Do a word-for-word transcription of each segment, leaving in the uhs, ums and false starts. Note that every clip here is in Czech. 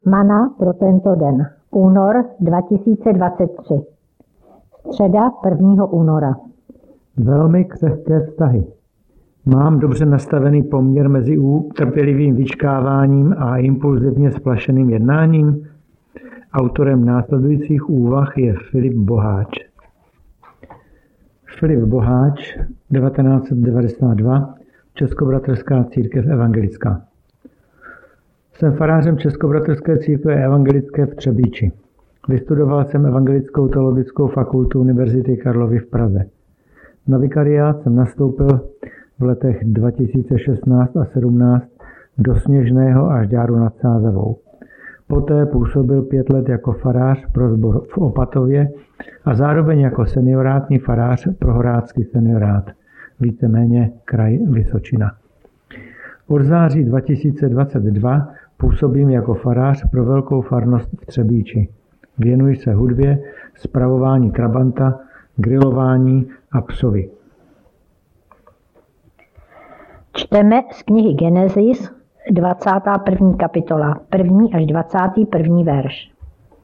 Mana pro tento den. Únor dva tisíce dvacet tři. Středa prvního února. Velmi křehké vztahy. Mám dobře nastavený poměr mezi trpělivým vyčkáváním a impulzivně splašeným jednáním? Autorem následujících úvah je Filip Boháč. Filip Boháč, devatenáct set devadesát dva, Českobratrská církev evangelická. Jsem farářem Českobratrské církve evangelické v Třebíči. Vystudoval jsem Evangelickou teologickou fakultu Univerzity Karlovy v Praze. Na vikariát jsem nastoupil v letech dva tisíce šestnáct a sedmnáct do Sněžného až Žďáru nad Sázavou. Poté působil pět let jako farář pro sbor v Opatově a zároveň jako seniorátní farář pro Horácký seniorát, víceméně kraj Vysočina. Od září dva tisíce dvacet dva působím jako farář pro velkou farnost v Třebíči. Věnuji se hudbě, spravování trabanta, grilování a psovi. Čteme z knihy Genesis, dvacátá první kapitola, první až dvacátý první verš.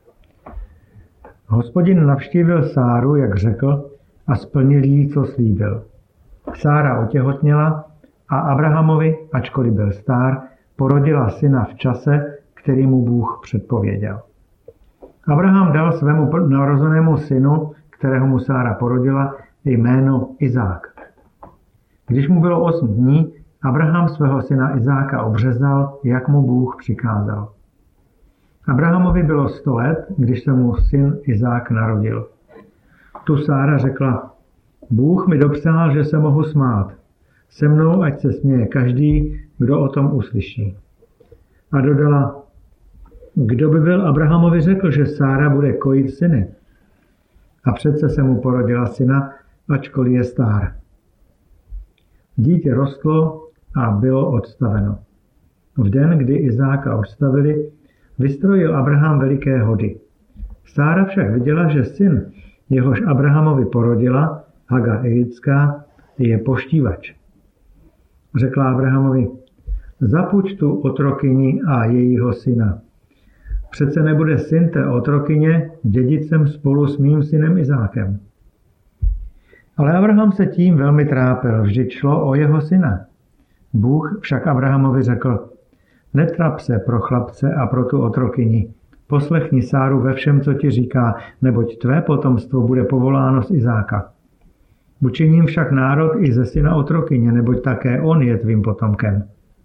Hospodin navštívil Sáru, jak řekl, a splnil jí, co slíbil. Sára otěhotněla a Abrahamovi, ačkoliv byl stár, porodila syna v čase, který mu Bůh předpověděl. Abraham dal svému narozenému synu, kterého mu Sára porodila, jméno Izák. Když mu bylo osm dní, Abraham svého syna Izáka obřezal, jak mu Bůh přikázal. Abrahamovi bylo sto let, když se mu syn Izák narodil. Tu Sára řekla: Bůh mi dopřál, že se mohu smát. Se mnou ať se směje každý, kdo o tom uslyší. A dodala: Kdo by byl Abrahamovi řekl, že Sára bude kojit syny? A přece se mu porodila syna, ačkoliv je stár. Dítě rostlo a bylo odstaveno. V den, kdy Izáka odstavili, vystrojil Abraham veliké hody. Sára však viděla, že syn, jehož Abrahamovi porodila, Hagar Egyptská, je poštívač. Řekla Abrahamovi: Zapuď tu otrokyni a jejího syna. Přece nebude syn té otrokyně dědicem spolu s mým synem Izákem. Ale Abraham se tím velmi trápil, vždyť šlo o jeho syna. Bůh však Abrahamovi řekl: Netrap se pro chlapce a pro tu otrokyni. Poslechni Sáru ve všem, co ti říká, neboť tvé potomstvo bude povoláno z Izáka. Učiním však národ i ze syna otrokyně, neboť také on je tvým potomkem.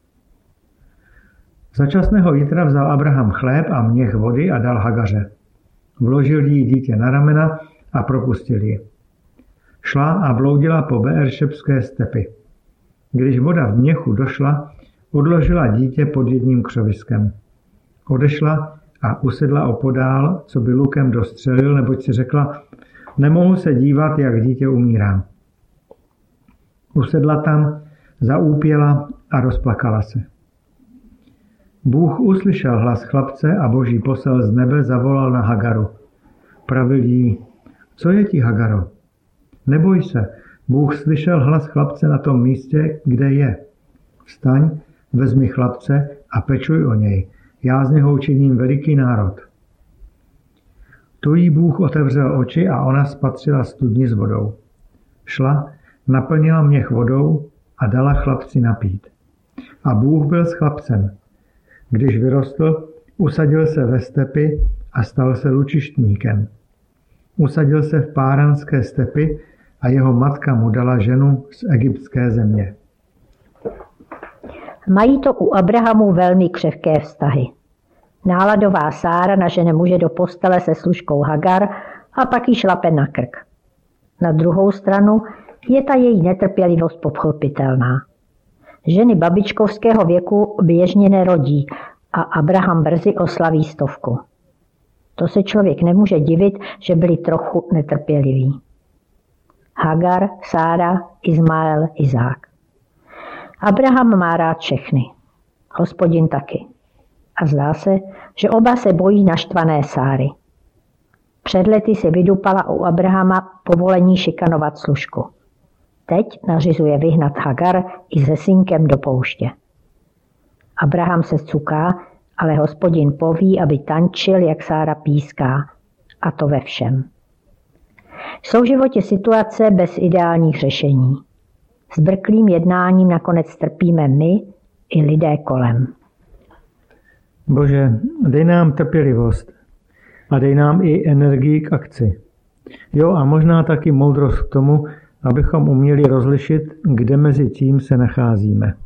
Za časného jítra vzal Abraham chléb a měch vody a dal Hagaře. Vložil jí dítě na ramena a propustil ji. Šla a bloudila po Beeršebské stepy. Když voda v měchu došla, odložila dítě pod jedním křoviskem. Odešla a usedla opodál, co by lukem dostřelil, neboť si řekla: Nemohu se dívat, jak dítě umírá. Usedla tam, zaúpěla a rozplakala se. Bůh uslyšel hlas chlapce a Boží posel z nebe zavolal na Hagaru. Pravil jí: Co je ti, Hagaro? Neboj se, Bůh slyšel hlas chlapce na tom místě, kde je. Vstaň, vezmi chlapce a pečuj o něj. Já z něho učiním veliký národ. Tu jí Bůh otevřel oči a ona spatřila studni s vodou. Šla, naplnila měch vodou a dala chlapci napít. A Bůh byl s chlapcem. Když vyrostl, usadil se ve stepi a stal se lučištníkem. Usadil se v Páranské stepi a jeho matka mu dala ženu z egyptské země. Mají to u Abrahamu velmi křehké vztahy. Náladová Sára nažene muže do postele se služkou Hagar a pak jí šlape na krk. Na druhou stranu je ta její netrpělivost pochopitelná. Ženy babičkovského věku běžně nerodí a Abraham brzy oslaví stovku. To se člověk nemůže divit, že byli trochu netrpěliví. Hagar, Sára, Izmael, Izák. Abraham má rád všechny. Hospodin taky. A zdá se, že oba se bojí naštvané Sáry. Před lety si vydupala u Abrahama povolení šikanovat služku. Teď nařizuje vyhnat Hagar i se synkem do pouště. Abraham se cuká ale Hospodin poví, aby tančil, jak Sára píská. A to ve všem. Jsou v životě situace bez ideálních řešení. S brklým jednáním nakonec trpíme my i lidé kolem. Bože, dej nám trpělivost a dej nám i energii k akci. Jo, a možná taky moudrost k tomu, abychom uměli rozlišit, kde mezi tím se nacházíme.